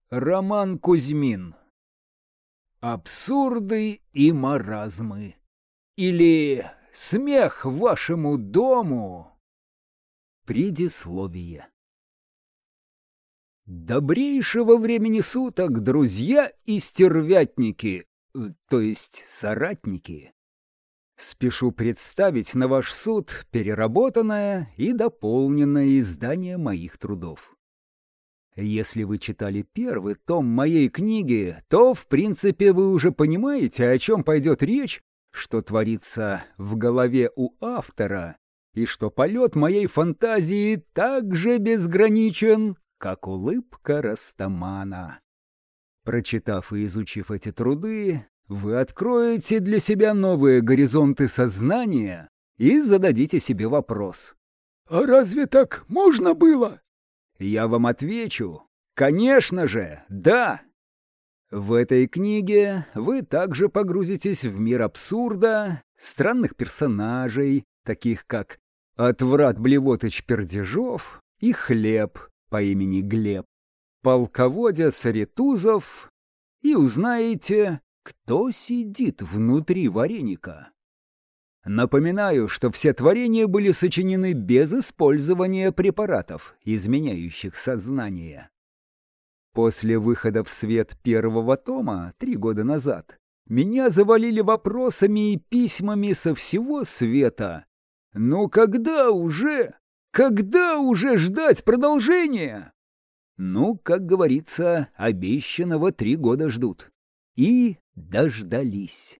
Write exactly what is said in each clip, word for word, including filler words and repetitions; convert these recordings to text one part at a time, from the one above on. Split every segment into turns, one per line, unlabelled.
Роман Кузьмин. Абсурды и маразмы. Или смех вашему дому. Предисловие. Добрейшего времени суток, друзья и стервятники, то есть соратники. Спешу представить на ваш суд переработанное и дополненное издание моих трудов. Если вы читали первый том моей книги, то, в принципе, вы уже понимаете, о чем пойдет речь, что творится в голове у автора, и что полет моей фантазии так же безграничен, как улыбка Растамана. Прочитав и изучив эти труды, вы откроете для себя новые горизонты сознания и зададите себе вопрос.
«А разве так можно было?»
Я вам отвечу. Конечно же, да! В этой книге вы также погрузитесь в мир абсурда, странных персонажей, таких как Отврат Блевотыч Пердежов и Хлеб по имени Глеб, полководец Ретузов, и узнаете, кто сидит внутри вареника. Напоминаю, что все творения были сочинены без использования препаратов, изменяющих сознание. После выхода в свет первого тома, три года назад, меня завалили вопросами и письмами со всего света. «Ну когда уже? Когда уже ждать продолжения?» Ну, как говорится, обещанного три года ждут. И дождались.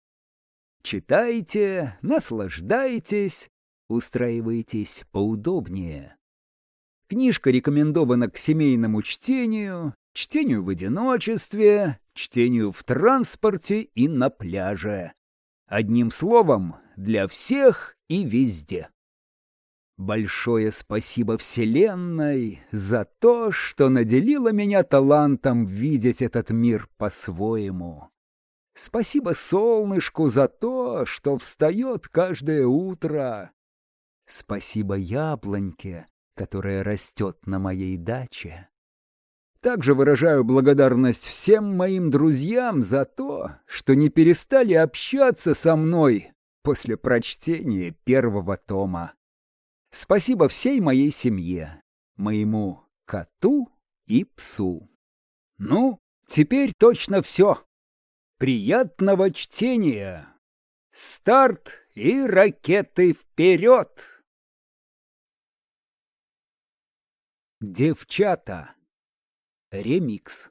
Читайте, наслаждайтесь, устраивайтесь поудобнее. Книжка рекомендована к семейному чтению, чтению в одиночестве, чтению в транспорте и на пляже. Одним словом, для всех и везде. Большое спасибо Вселенной за то, что наделила меня талантом видеть этот мир по-своему. Спасибо солнышку за то, что встает каждое утро. Спасибо яблоньке, которая растет на моей даче. Также выражаю благодарность всем моим друзьям за то, что не перестали общаться со мной после прочтения первого тома. Спасибо всей моей семье, моему коту и псу. Ну, теперь точно все. Приятного чтения! Старт и ракеты вперед! Девчата. Ремикс.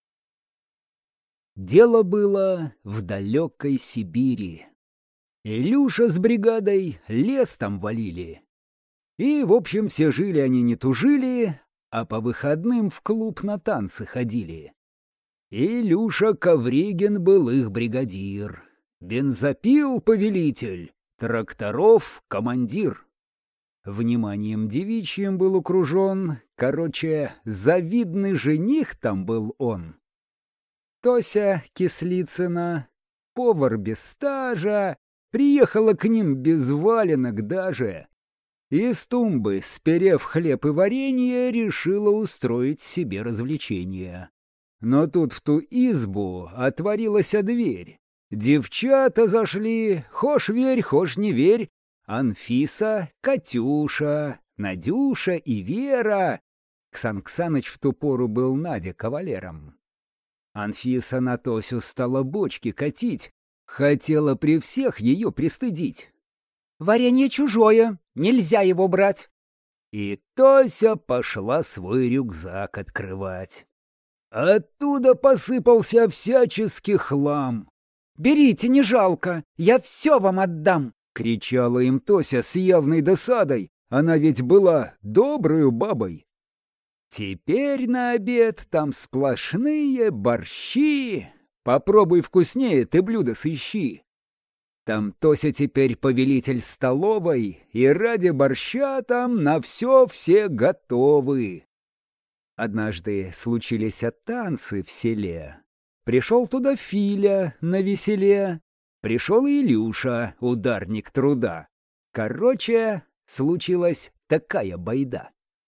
Дело было в далекой Сибири. Илюша с бригадой лес там валили. И, в общем, все жили они не тужили, а по выходным в клуб на танцы ходили. Илюша Ковригин был их бригадир, бензопил повелитель, тракторов командир. Вниманием девичьим был окружен, короче, завидный жених там был он. Тося Кислицына, повар без стажа, приехала к ним без валенок даже. Из тумбы, сперев хлеб и варенье, решила устроить себе развлечение. Но тут в ту избу отворилась дверь. Девчата зашли, хошь верь, хошь не верь. Анфиса, Катюша, Надюша и Вера. Ксан Ксаныч в ту пору был Надя кавалером. Анфиса на Тосю стала бочки катить, хотела при всех ее пристыдить. «Варенье чужое, нельзя его брать!» И Тося пошла свой рюкзак открывать. Оттуда посыпался всяческий хлам. «Берите, не жалко, я все вам отдам!» — кричала им Тося с явной досадой. Она ведь была доброю бабой. Теперь на обед там сплошные борщи. Попробуй вкуснее, ты блюдо сыщи. Там Тося теперь повелитель столовой, и ради борща там на все все готовы. Однажды случились танцы в селе. Пришел туда Филя на веселе. Пришел и Илюша, ударник труда. Короче, случилась такая байда.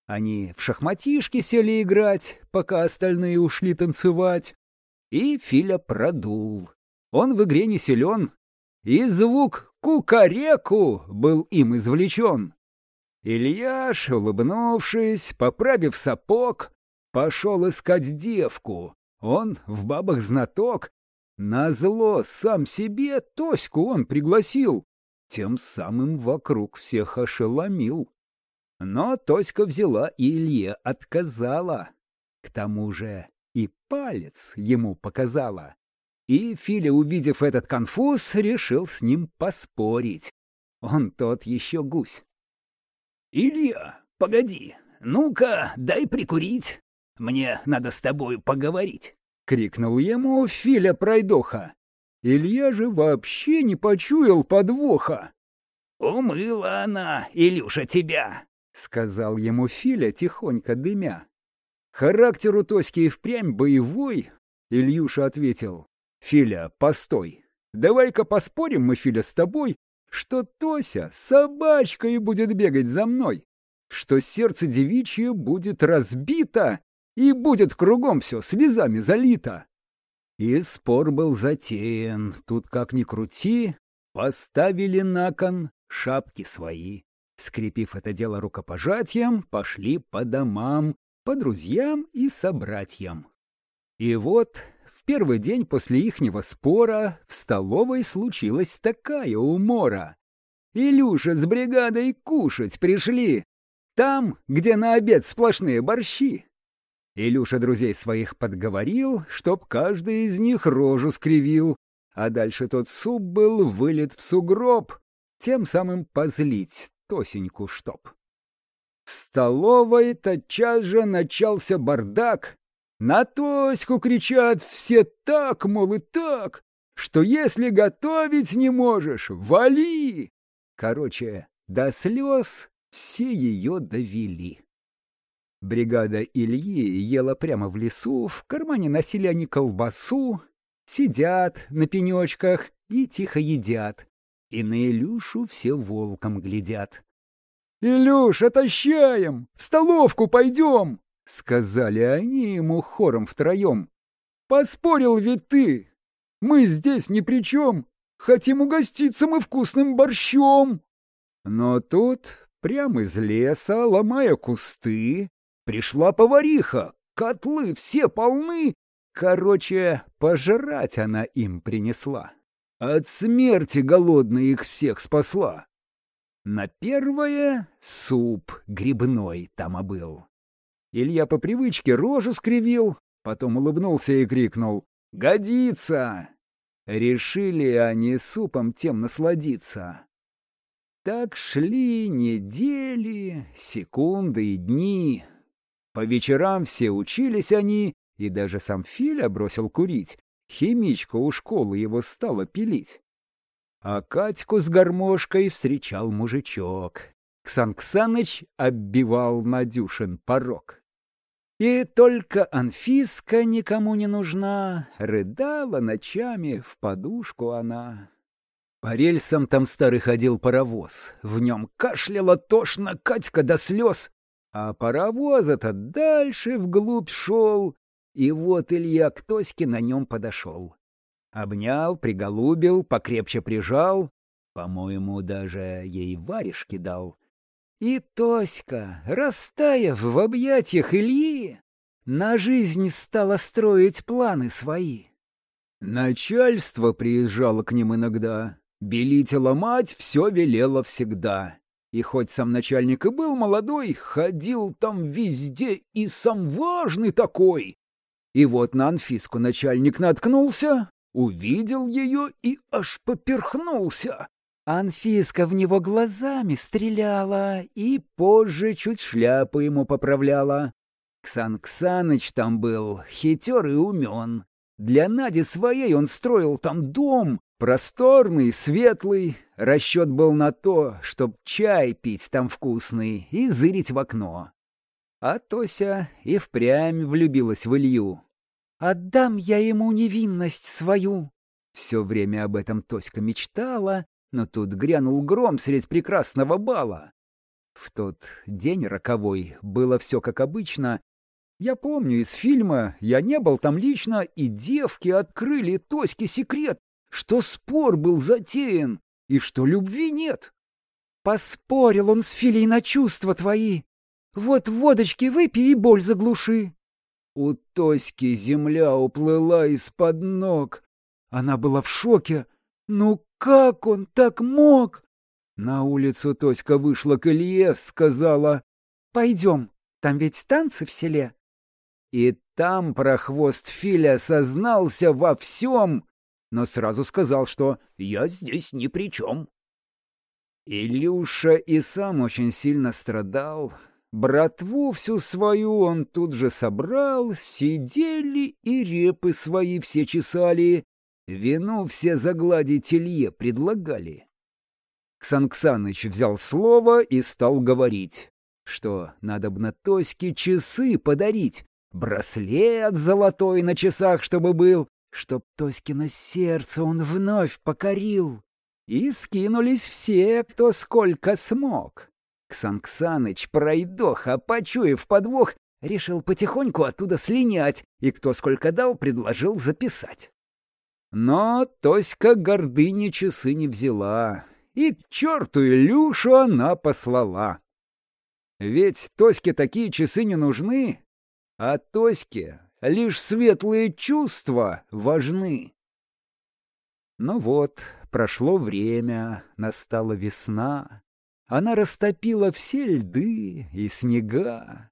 Они в шахматишки сели играть, пока остальные ушли танцевать. И Филя продул. Он в игре не силен, и звук «кукареку» был им извлечен. Ильяш, улыбнувшись, поправив сапог, пошел искать девку. Он в бабах знаток. Назло сам себе Тоську он пригласил, тем самым вокруг всех ошеломил. Но Тоська взяла и Илье отказала. К тому же и палец ему показала. И Филя, увидев этот конфуз, решил с ним поспорить. Он тот еще гусь. «Илья, погоди, ну-ка, дай прикурить. Мне надо с тобой поговорить», — крикнул ему Филя пройдоха. Илья же вообще не почуял подвоха. «Умыла она, Илюша, тебя», — сказал ему Филя, тихонько дымя. Характер у Тоськи и впрямь боевой. Ильюша ответил: «Филя, постой. Давай-ка поспорим мы, Филя, с тобой, что Тося собачкой будет бегать за мной, что сердце девичье будет разбито и будет кругом все слезами залито». И спор был затеян. Тут, как ни крути, поставили на кон шапки свои. Скрепив это дело рукопожатием, пошли по домам, по друзьям и собратьям. И вот в первый день после ихнего спора в столовой случилась такая умора. Илюша с бригадой кушать пришли, там, где на обед сплошные борщи. Илюша друзей своих подговорил, чтоб каждый из них рожу скривил, а дальше тот суп был вылит в сугроб, тем самым позлить Тосеньку чтоб. В столовой тотчас же начался бардак. На Тоську кричат все так, мол, и так, что если готовить не можешь, вали! Короче, до слез все ее довели. Бригада Ильи ела прямо в лесу, в кармане носили они колбасу, сидят на пенечках и тихо едят, и на Илюшу все волком глядят. «Илюш, отощаем! В столовку пойдем!» — сказали они ему хором втроем. «Поспорил ведь ты! Мы здесь ни при чем! Хотим угоститься мы вкусным борщом!» Но тут, прямо из леса, ломая кусты, пришла повариха, котлы все полны. Короче, пожрать она им принесла. От смерти голодной их всех спасла. На первое суп грибной там был. Илья по привычке рожу скривил, потом улыбнулся и крикнул: «Годится!» Решили они супом тем насладиться. Так шли недели, секунды и дни. По вечерам все учились они, и даже сам Филя бросил курить. Химичка у школы его стала пилить. А Катьку с гармошкой встречал мужичок. Ксан Ксаныч оббивал Надюшин порог. И только Анфиска никому не нужна, рыдала ночами в подушку она. По рельсам там старый ходил паровоз, в нем кашляла тошно Катька до слез, а паровоз этот дальше вглубь шел, и вот Илья к Тоське на нем подошел. Обнял, приголубил, покрепче прижал, по-моему, даже ей варежки дал. И Тоська, растаяв в объятиях Ильи, на жизнь стала строить планы свои. Начальство приезжало к ним иногда, белить и ломать все велело всегда. И хоть сам начальник и был молодой, ходил там везде и сам важный такой. И вот на Анфиску начальник наткнулся, увидел ее и аж поперхнулся. Анфиска в него глазами стреляла и позже чуть шляпу ему поправляла. Ксан Ксаныч там был хитер и умен. Для Нади своей он строил там дом, просторный, светлый. Расчет был на то, чтоб чай пить там вкусный и зырить в окно. А Тося и впрямь влюбилась в Илью. «Отдам я ему невинность свою!» Все время об этом Тоська мечтала, но тут грянул гром средь прекрасного бала. В тот день роковой было все как обычно. Я помню из фильма, я не был там лично, и девки открыли Тоське секрет, что спор был затеян и что любви нет. Поспорил он с Филей на чувства твои. Вот водочки выпей и боль заглуши. У Тоськи земля уплыла из-под ног. Она была в шоке. Ну как он так мог? На улицу Тоська вышла к Илье, сказала: «Пойдем, там ведь танцы в селе». И там прохвост Филя сознался во всем, но сразу сказал, что «я здесь ни при чем». Илюша и сам очень сильно страдал. Братву всю свою он тут же собрал, сидели и репы свои все чесали, вину все загладить Илье предлагали. Ксанксаныч взял слово и стал говорить, что надобно Тоське часы подарить, браслет золотой на часах, чтобы был, чтоб Тоськино сердце он вновь покорил. И скинулись все, кто сколько смог. Ксанксаныч, пройдоха, почуяв подвох, решил потихоньку оттуда слинять, и кто сколько дал, предложил записать. Но Тоська гордыни часы не взяла, и к черту Илюшу она послала. Ведь Тоське такие часы не нужны, а Тоське лишь светлые чувства важны. Ну вот, прошло время, настала весна. Она растопила все льды и снега.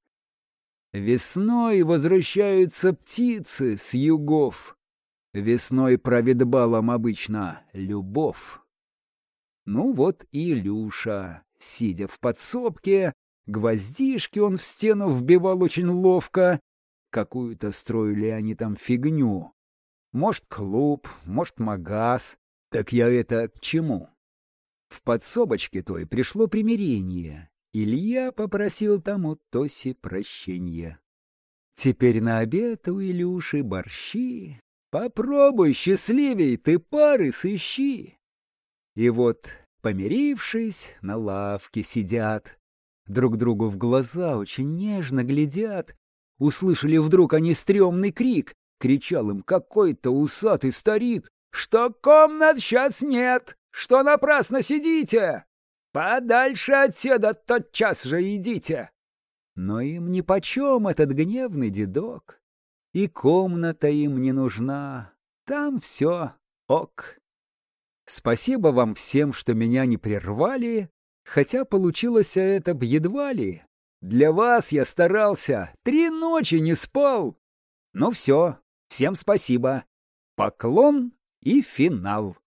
Весной возвращаются птицы с югов. Весной правит балом обычно любовь. Ну вот и Илюша, сидя в подсобке, гвоздишки он в стену вбивал очень ловко. Какую-то строили они там фигню. Может, клуб, может, магаз. Так я это к чему? В подсобочке той пришло примирение. Илья попросил там у Тоси прощения. Теперь на обед у Илюши борщи. Попробуй, счастливей, ты пары сыщи. И вот, помирившись, на лавке сидят. Друг другу в глаза очень нежно глядят. Услышали вдруг они стрёмный крик. Кричал им какой-то усатый старик, что комнат сейчас нет, что напрасно сидите. Подальше отседа тотчас же идите. Но им нипочем этот гневный дедок. И комната им не нужна, там все ок. Спасибо вам всем, что меня не прервали, хотя получилось это б едва ли. Для вас я старался, три ночи не спал. Ну все, всем спасибо. Поклон и финал.